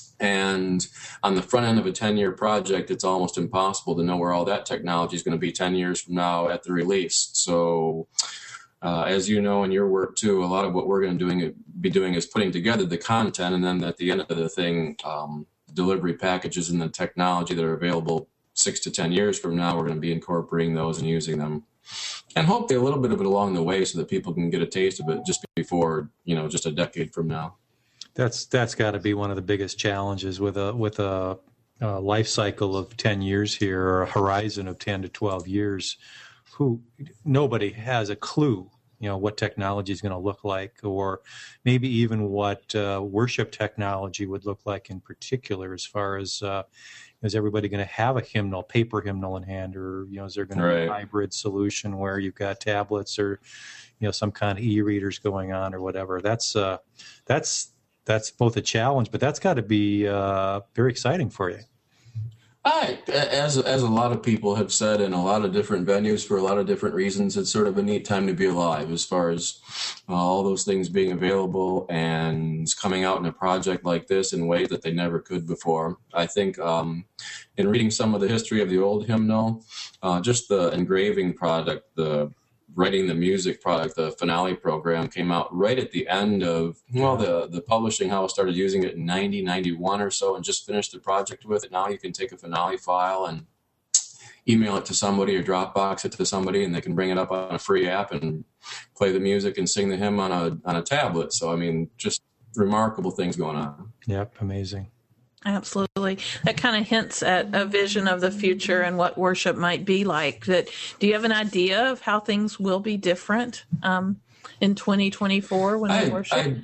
And on the front end of a ten-year project, it's almost impossible to know where all that technology is going to be ten years from now at the release. So uh, as you know in your work too, a lot of what we're going to doing, be doing is putting together the content, and then at the end of the thing, um, delivery packages and the technology that are available six to ten years from now, we're going to be incorporating those and using them. And hopefully a little bit of it along the way so that people can get a taste of it just before, you know, just a decade from now. That's that's got to be one of the biggest challenges with a with a, a life cycle of ten years here, or a horizon of ten to twelve years. Who nobody has a clue, you know, what technology is going to look like, or maybe even what uh, worship technology would look like in particular. As far as uh, is everybody going to have a hymnal, paper hymnal in hand, or you know, is there going to be a hybrid solution where you've got tablets or you know some kind of e-readers going on or whatever? That's uh, that's That's both a challenge, but that's got to be uh, very exciting for you. I, as as a lot of people have said in a lot of different venues for a lot of different reasons, it's sort of a neat time to be alive as far as uh, all those things being available and coming out in a project like this in ways that they never could before. I think um, in reading some of the history of the old hymnal, uh, just the engraving product, the writing the music product, the finale program came out right at the end of, well, the, the publishing house started using it in ninety, ninety-one or so and just finished the project with it. Now you can take a finale file and email it to somebody or Dropbox it to somebody, and they can bring it up on a free app and play the music and sing the hymn on a on a tablet. So, I mean, just remarkable things going on. Yep, amazing. Absolutely. That kind of hints at a vision of the future and what worship might be like. That, do you have an idea of how things will be different um, in twenty twenty-four when I, we worship? I,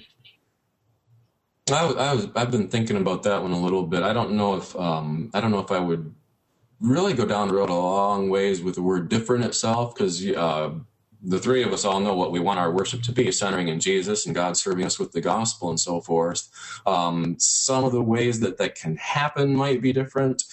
I, I was, I've been thinking about that one a little bit. I don't know if um, I don't know if I would really go down the road a long ways with the word different itself, because uh, the three of us all know what we want our worship to be, centering in Jesus and God serving us with the gospel and so forth. Um, some of the ways that that can happen might be different.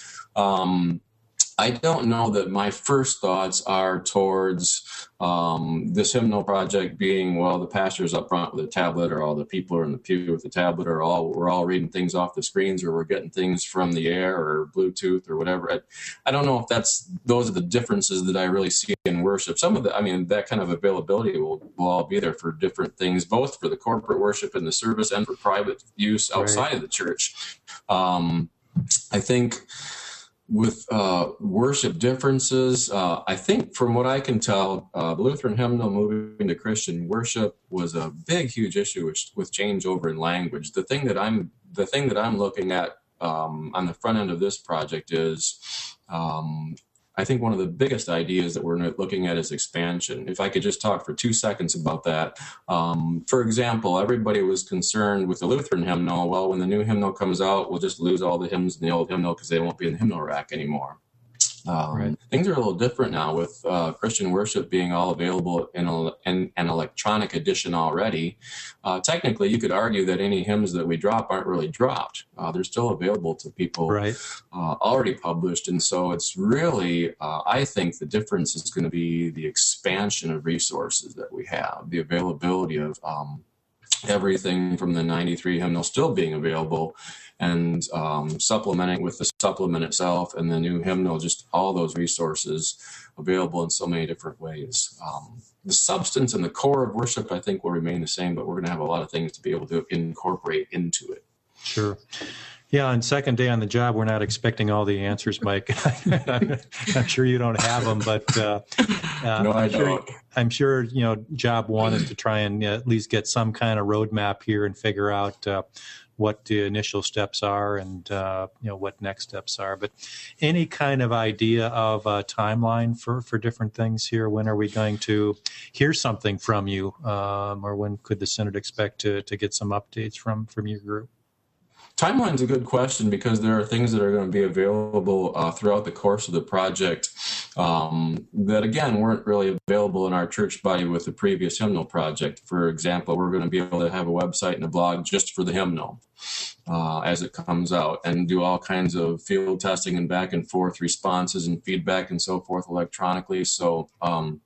Um, I don't know that my first thoughts are towards um, this hymnal project being, well, the pastor's up front with a tablet, or all the people are in the pew with the tablet, or all we're all reading things off the screens, or we're getting things from the air or Bluetooth or whatever. I, I don't know if that's those are the differences that I really see in worship. Some of the, I mean, that kind of availability will, will all be there for different things, both for the corporate worship in the service and for private use outside right. of the church. Um, I think. With uh, worship differences, uh, I think from what I can tell, uh, the Lutheran hymnal moving to Christian worship was a big, huge issue with, with changeover in language. The thing that I'm, the thing that I'm looking at um, on the front end of this project is, um, I think one of the biggest ideas that we're looking at is expansion. If I could just talk for two seconds about that. Um, for example, everybody was concerned with the Lutheran hymnal. Well, when the new hymnal comes out, we'll just lose all the hymns in the old hymnal because they won't be in the hymnal rack anymore. Um, right. Things are a little different now with uh, Christian worship being all available in, a, in an electronic edition already. Uh, technically, you could argue that any hymns that we drop aren't really dropped. Uh, they're still available to people right. uh, already published. And so it's really, uh, I think the difference is going to be the expansion of resources that we have, the availability of um, everything from the ninety-three hymnal still being available, and um, supplementing with the supplement itself and the new hymnal, just all those resources available in so many different ways. Um, the substance and the core of worship, I think, will remain the same, but we're going to have a lot of things to be able to incorporate into it. Sure. Yeah, on second day on the job, we're not expecting all the answers, Mike. I'm sure you don't have them, but uh, uh, no, I I'm, sure, don't. I'm sure, you know, job one is to try and uh, at least get some kind of roadmap here and figure out uh, what the initial steps are and, uh, you know, what next steps are. But any kind of idea of a timeline for, for different things here? When are we going to hear something from you? Um, or when could the Synod expect to, to get some updates from, from your group? Timeline's a good question because there are things that are going to be available uh, throughout the course of the project um, that, again, weren't really available in our church body with the previous hymnal project. For example, we're going to be able to have a website and a blog just for the hymnal uh, as it comes out, and do all kinds of field testing and back and forth responses and feedback and so forth electronically. So, um,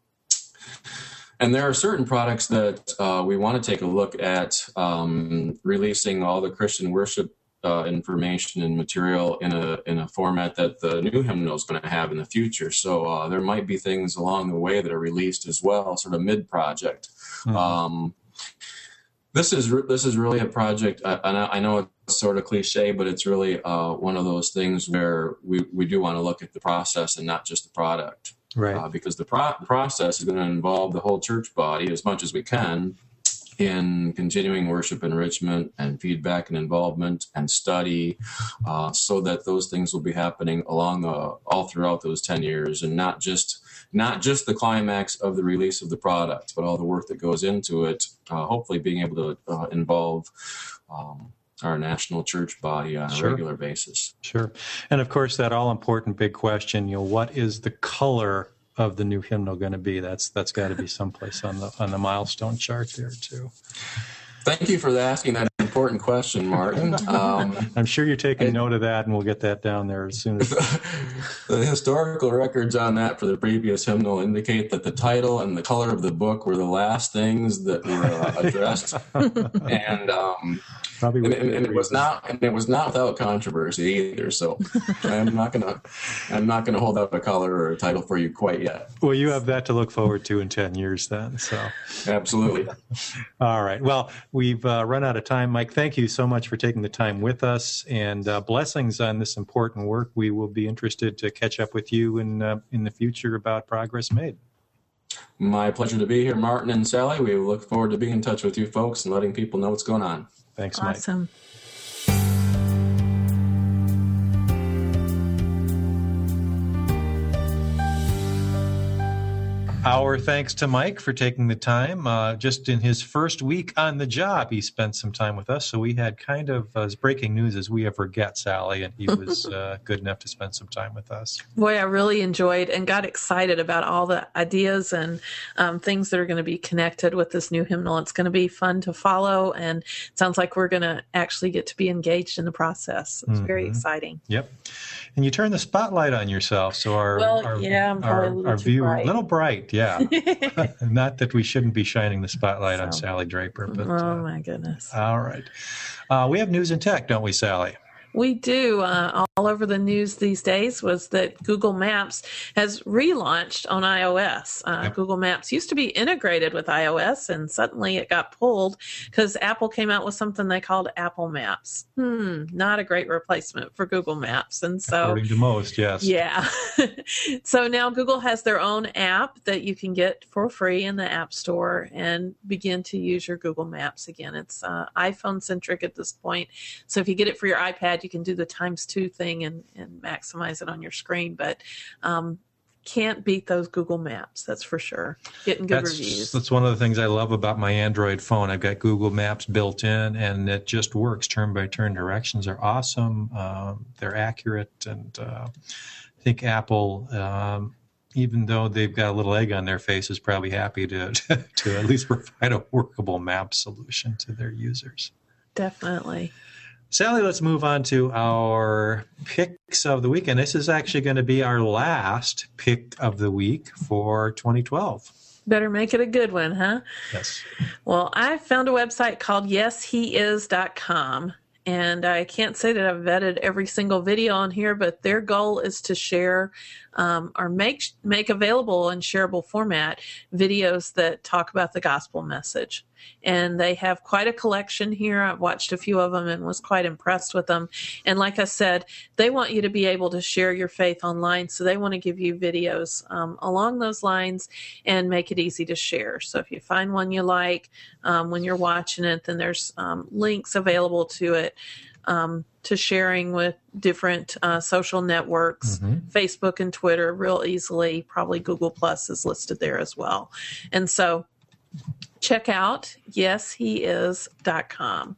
and there are certain products that uh, we want to take a look at um, releasing all the Christian worship Uh, information and material in a in a format that the new hymnal is going to have in the future. So uh, there might be things along the way that are released as well, sort of mid-project. Mm-hmm. Um, this is re- this is really a project. I, I know it's sort of cliche, but it's really uh, one of those things where we, we do want to look at the process and not just the product, right? Uh, because the pro- process is going to involve the whole church body as much as we can in continuing worship enrichment and feedback and involvement and study, uh, so that those things will be happening along the, all throughout those ten years, and not just not just the climax of the release of the product, but all the work that goes into it, uh, hopefully being able to uh, involve um, our national church body on Sure. a regular basis. Sure. And of course, that all-important big question, you know, what is the color of the new hymnal going to be? That's that's got to be someplace on the on the milestone chart there too. Thank you for asking that important question, Martin. Um, I'm sure you're taking it, note of that, and we'll get that down there as soon as. The historical records on that for the previous hymnal indicate that the title and the color of the book were the last things that were uh, addressed, and um, probably and, and, and it was not and it was not without controversy either. So I'm not gonna I'm not gonna hold out a color or a title for you quite yet. Well, you have that to look forward to in ten years, then. So absolutely. All right. Well, we've uh, run out of time, Mike. Thank you so much for taking the time with us, and uh, blessings on this important work. We will be interested to catch up with you in uh, in the future about progress made. My pleasure to be here, Martin and Sally. We look forward to being in touch with you folks and letting people know what's going on. Thanks, Mike. Awesome. Our thanks to Mike for taking the time. Uh, just in his first week on the job, he spent some time with us. So we had kind of uh, as breaking news as we ever get, Sally, and he was uh, good enough to spend some time with us. Boy, I really enjoyed and got excited about all the ideas and um, things that are going to be connected with this new hymnal. It's going to be fun to follow, and it sounds like we're going to actually get to be engaged in the process. It's mm-hmm. very exciting. Yep. And you turn the spotlight on yourself, so our well, our, yeah, I'm our, a little our too view bright. a little bright, yeah. Not that we shouldn't be shining the spotlight so, on Sally Draper, but oh uh, my goodness! All right, uh, we have news and tech, don't we, Sally? We do. Uh, all over the news these days was that Google Maps has relaunched on iOS. Uh, yep. Google Maps used to be integrated with iOS, and suddenly it got pulled because Apple came out with something they called Apple Maps. Hmm, not a great replacement for Google Maps. And so, according to most, yes. Yeah. So now Google has their own app that you can get for free in the App Store and begin to use your Google Maps again. It's uh, iPhone-centric at this point. So if you get it for your iPad, you can do the times two thing and, and maximize it on your screen, but um, can't beat those Google Maps, that's for sure. Getting good that's, reviews. That's one of the things I love about my Android phone. I've got Google Maps built in, and it just works. Turn-by-turn directions are awesome. Um, they're accurate, and uh, I think Apple, um, even though they've got a little egg on their face, is probably happy to, to, to at least provide a workable map solution to their users. Definitely. Sally, let's move on to our picks of the week. And this is actually going to be our last pick of the week for twenty twelve. Better make it a good one, huh? Yes. Well, I found a website called yes he is dot com. And I can't say that I've vetted every single video on here, but their goal is to share um, or make make available in shareable format videos that talk about the gospel message. And they have quite a collection here. I've watched a few of them and was quite impressed with them. And like I said, they want you to be able to share your faith online. So they want to give you videos um, along those lines and make it easy to share. So if you find one you like um, when you're watching it, then there's um, links available to it. Um, to sharing with different uh, social networks, mm-hmm. Facebook and Twitter real easily. Probably Google Plus is listed there as well. And so check out yes he is dot com.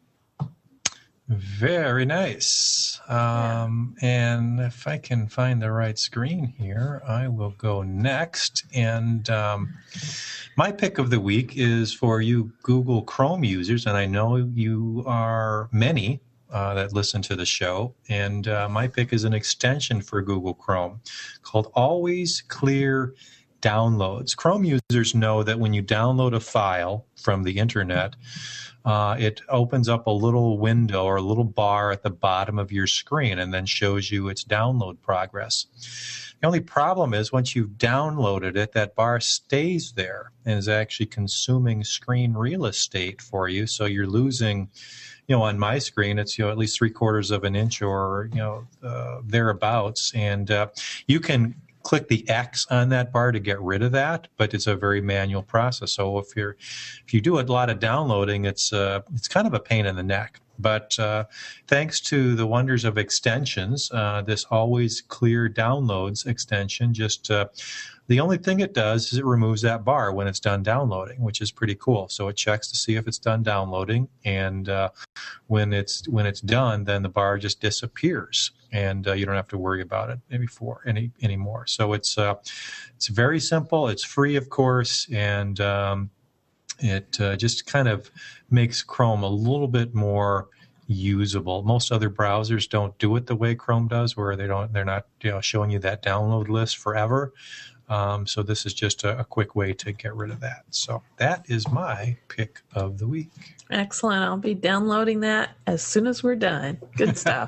Very nice. Um, yeah. And if I can find the right screen here, I will go next. And um, my pick of the week is for you Google Chrome users, and I know you are many Uh, that listen to the show. And uh, my pick is an extension for Google Chrome called Always Clear Downloads. Chrome users know that when you download a file from the internet, uh, it opens up a little window or a little bar at the bottom of your screen and then shows you its download progress. The only problem is once you've downloaded it, that bar stays there and is actually consuming screen real estate for you. So you're losing, you know, on my screen, it's, you know, at least three quarters of an inch or, you know, uh, thereabouts. And uh, you can click the X on that bar to get rid of that, but it's a very manual process. So if you're, if you do a lot of downloading, it's uh, it's kind of a pain in the neck. But uh, thanks to the wonders of extensions, uh, this Always Clear Downloads extension, just uh, the only thing it does is it removes that bar when it's done downloading, which is pretty cool. So it checks to see if it's done downloading, and uh, when it's when it's done, then the bar just disappears, and uh, you don't have to worry about it maybe for any anymore. So it's uh, it's very simple. It's free, of course, and um, it uh, just kind of makes Chrome a little bit more usable. Most other browsers don't do it the way Chrome does, where they don't, they're not, you know, showing you that download list forever. Um, so this is just a, a quick way to get rid of that. So that is my pick of the week. Excellent. I'll be downloading that as soon as we're done. Good stuff.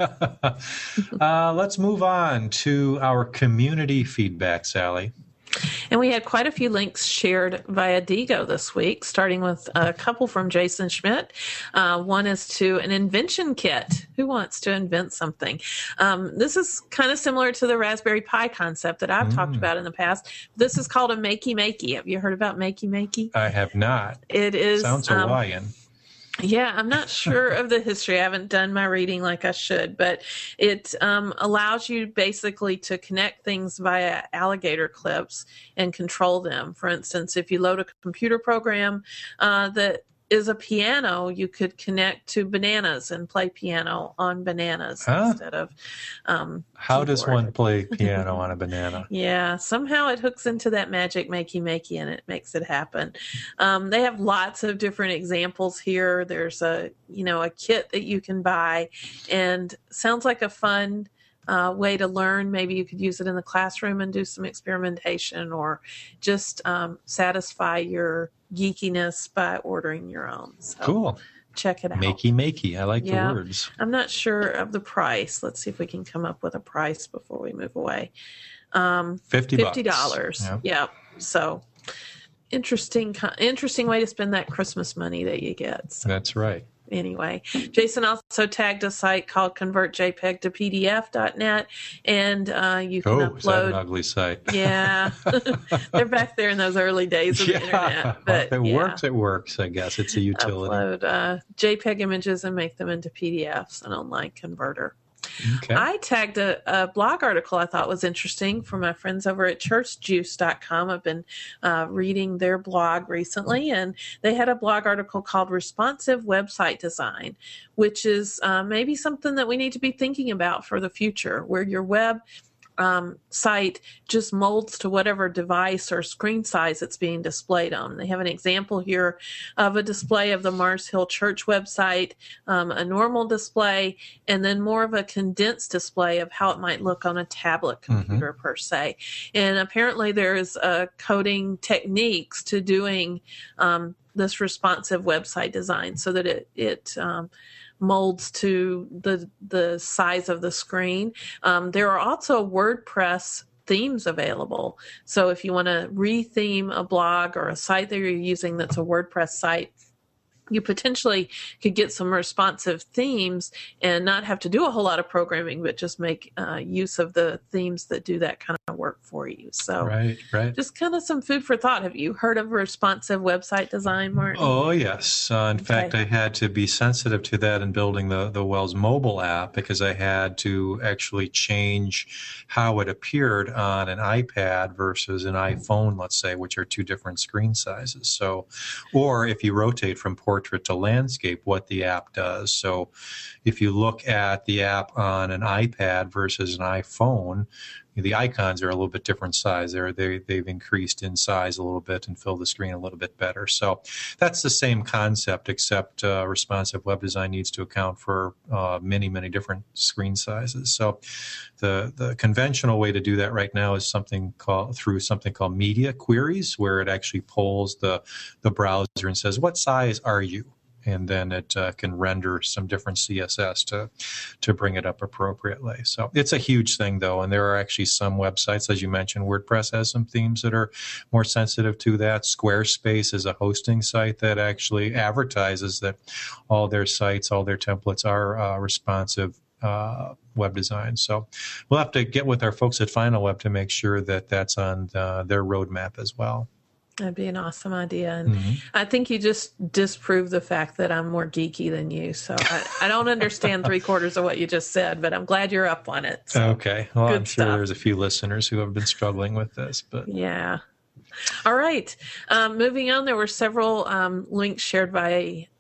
uh, let's move on to our community feedback, Sally. And we had quite a few links shared via Diigo this week, starting with a couple from Jason Schmidt. Uh, one is to an invention kit. Who wants to invent something? Um, this is kind of similar to the Raspberry Pi concept that I've mm. talked about in the past. This is called a Makey Makey. Have you heard about Makey Makey? I have not. It is. Sounds Hawaiian. Um, Yeah, I'm not sure of the history. I haven't done my reading like I should, but it um, allows you basically to connect things via alligator clips and control them. For instance, if you load a computer program uh, that is a piano, you could connect to bananas and play piano on bananas huh? instead of um, How keyboard. Does one play piano on a banana? Yeah, somehow it hooks into that magic makey makey and it makes it happen. Um, they have lots of different examples here. There's a, you know, a kit that you can buy, and sounds like a fun Uh, way to learn. Maybe you could use it in the classroom and do some experimentation, or just um, satisfy your geekiness by ordering your own. So cool. Check it out. Makey makey. I like yeah. the words. I'm not sure of the price. Let's see if we can come up with a price before we move away. Um, Fifty Fifty dollars. Yep. Yeah. So interesting, interesting way to spend that Christmas money that you get. So. That's right. Anyway, Jason also tagged a site called convert J P E G to P D F dot net, and uh, you can oh, upload. Is that an ugly site? Yeah, they're back there in those early days of yeah. the internet. But if it yeah. works, it works. I guess it's a utility. Upload uh, JPEG images and make them into P D Fs, an online converter. Okay. I tagged a, a blog article I thought was interesting for my friends over at church juice dot com. I've been uh, reading their blog recently, and they had a blog article called Responsive Website Design, which is uh, maybe something that we need to be thinking about for the future, where your web Um, site just molds to whatever device or screen size it's being displayed on. They have an example here of a display of the Mars Hill Church website, um, a normal display, and then more of a condensed display of how it might look on a tablet computer mm-hmm. per se. And apparently there is uh, coding techniques to doing um, this responsive website design so that it, it um, molds to the the size of the screen. Um, there are also WordPress themes available. So if you want to re-theme a blog or a site that you're using that's a WordPress site, you potentially could get some responsive themes and not have to do a whole lot of programming, but just make uh, use of the themes that do that kind of work for you. So right, right. just kind of some food for thought. Have you heard of responsive website design, Martin? Oh, yes. Uh, in okay. fact, I had to be sensitive to that in building the, the Wells mobile app, because I had to actually change how it appeared on an iPad versus an iPhone, let's say, which are two different screen sizes. So, or if you rotate from portrait to landscape, what the app does. So if you look at the app on an iPad versus an iPhone, the icons are a little bit different size. They're, they, they've increased in size a little bit and fill the screen a little bit better. So that's the same concept, except uh, responsive web design needs to account for uh, many, many different screen sizes. So the, the conventional way to do that right now is something called through something called media queries, where it actually polls the, the browser and says, what size are you? And then it uh, can render some different C S S to to bring it up appropriately. So it's a huge thing, though, and there are actually some websites, as you mentioned, WordPress has some themes that are more sensitive to that. Squarespace is a hosting site that actually advertises that all their sites, all their templates are uh, responsive uh, web design. So we'll have to get with our folks at FinalWeb to make sure that that's on the, their roadmap as well. That'd be an awesome idea. And mm-hmm. I think you just disproved the fact that I'm more geeky than you. So I, I don't understand three quarters of what you just said, but I'm glad you're up on it. So okay. Well, I'm sure stuff. There's a few listeners who have been struggling with this, but yeah. All right. Um, moving on, there were several um, links shared by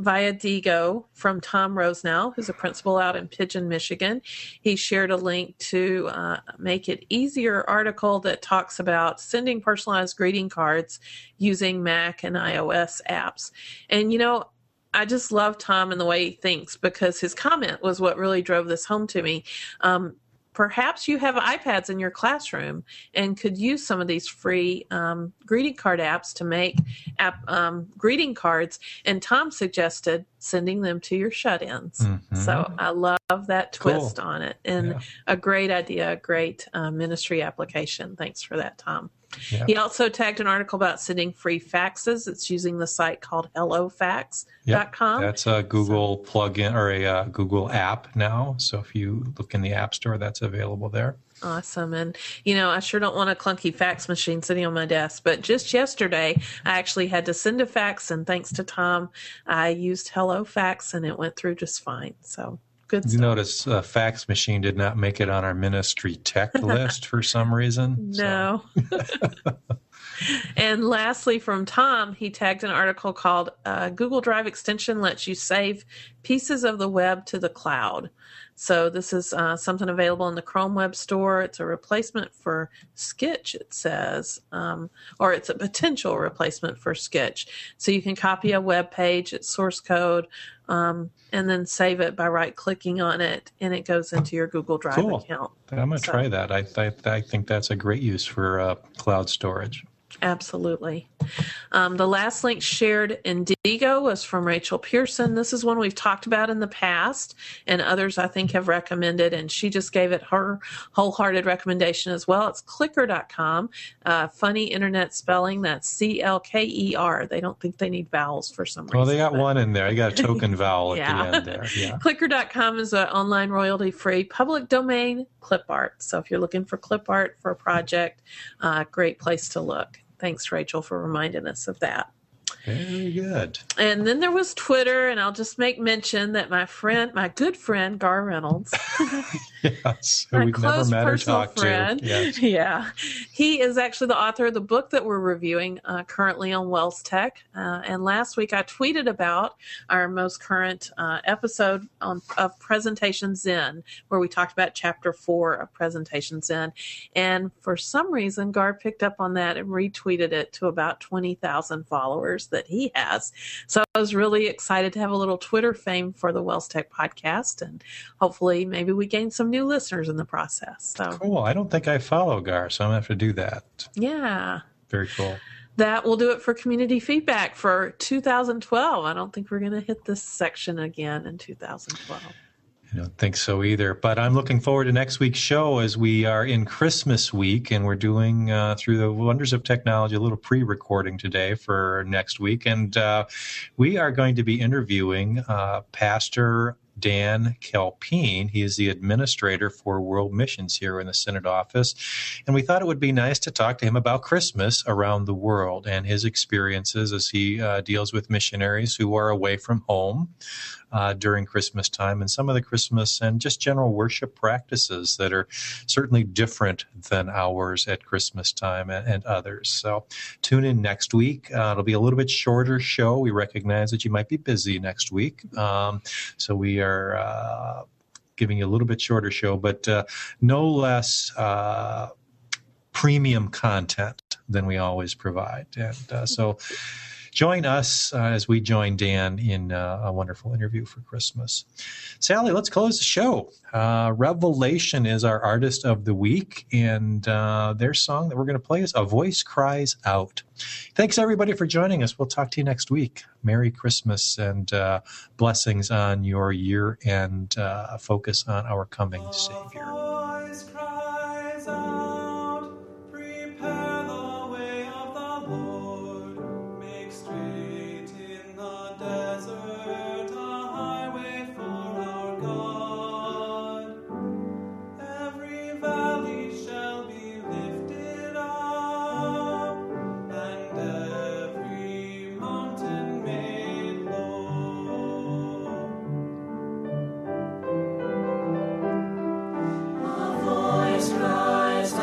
via Digo from Tom Rosenau, who's a principal out in Pigeon, Michigan. He shared a link to uh, Make It Easier article that talks about sending personalized greeting cards using Mac and iOS apps. And, you know, I just love Tom and the way he thinks, because his comment was what really drove this home to me. Um, Perhaps you have iPads in your classroom and could use some of these free um, greeting card apps to make app, um, greeting cards. And Tom suggested sending them to your shut-ins. Mm-hmm. So I love that twist cool. on it. And yeah. a great idea, a great uh, ministry application. Thanks for that, Tom. Yeah. He also tagged an article about sending free faxes. It's using the site called hello fax dot com. Yep. That's a Google so. plugin or a uh, Google app now. So if you look in the App Store, that's available there. Awesome. And, you know, I sure don't want a clunky fax machine sitting on my desk, but just yesterday I actually had to send a fax, and thanks to Tom, I used hello fax and it went through just fine. So good stuff. You notice a fax machine did not make it on our ministry tech list for some reason. No. So. And lastly, from Tom, he tagged an article called uh, Google Drive Extension Lets You Save Pieces of the Web to the Cloud. So this is uh, something available in the Chrome Web Store. It's a replacement for Sketch, it says, um, or it's a potential replacement for Sketch. So you can copy a web page, its source code, um, and then save it by right-clicking on it, and it goes into your Google Drive cool. account. I'm going to so. try that. I, I I think that's a great use for uh, cloud storage. Absolutely. Um, the last link shared in Digo was from Rachel Pearson. This is one we've talked about in the past, and others I think have recommended, and she just gave it her wholehearted recommendation as well. It's clicker dot com. Uh, funny internet spelling. That's C L K E R. They don't think they need vowels for some reason. Well, they got but... one in there. I got a token vowel yeah. at the end there. Yeah. clicker dot com is an online royalty-free public domain clip art. So if you're looking for clip art for a project, uh, great place to look. Thanks, Rachel, for reminding us of that. Very good. And then there was Twitter, and I'll just make mention that my friend, my good friend, Gar Reynolds, yes, who we've never met or talked friend, to. Yes. Yeah, he is actually the author of the book that we're reviewing uh, currently on Wells Tech. Uh, and last week I tweeted about our most current uh, episode on, of Presentation Zen, where we talked about chapter four of Presentation Zen. And for some reason, Gar picked up on that and retweeted it to about twenty thousand followers that he has. So I was really excited to have a little Twitter fame for the Wells Tech podcast, and hopefully maybe we gain some new listeners in the process. So cool. I don't think I follow Gar, so I'm going to have to do that. Yeah. Very cool. That will do it for community feedback for two thousand twelve. I don't think we're going to hit this section again in two thousand twelve. I don't think so either, but I'm looking forward to next week's show as we are in Christmas week, and we're doing, uh, through the wonders of technology, a little pre-recording today for next week. And uh, we are going to be interviewing uh, Pastor Dan Calpine. He is the administrator for World Missions here in the Synod office. And we thought it would be nice to talk to him about Christmas around the world and his experiences as he uh, deals with missionaries who are away from home uh, during Christmas time, and some of the Christmas and just general worship practices that are certainly different than ours at Christmas time and, and others. So tune in next week. Uh, it'll be a little bit shorter show. We recognize that you might be busy next week. Um, so we are uh, giving you a little bit shorter show, but uh, no less uh, premium content than we always provide. And uh, so join us uh, as we join Dan in uh, a wonderful interview for Christmas. Sally, let's close the show. Uh, Revelation is our artist of the week, and uh, their song that we're going to play is A Voice Cries Out. Thanks, everybody, for joining us. We'll talk to you next week. Merry Christmas and uh, blessings on your year, and uh, focus on our coming Savior. Cries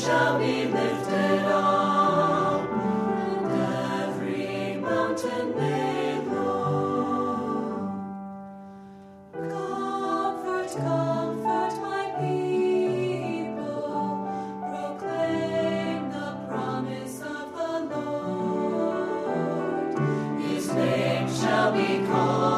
shall be lifted up, and every mountain made low. Comfort, comfort my people, proclaim the promise of the Lord. His name shall be called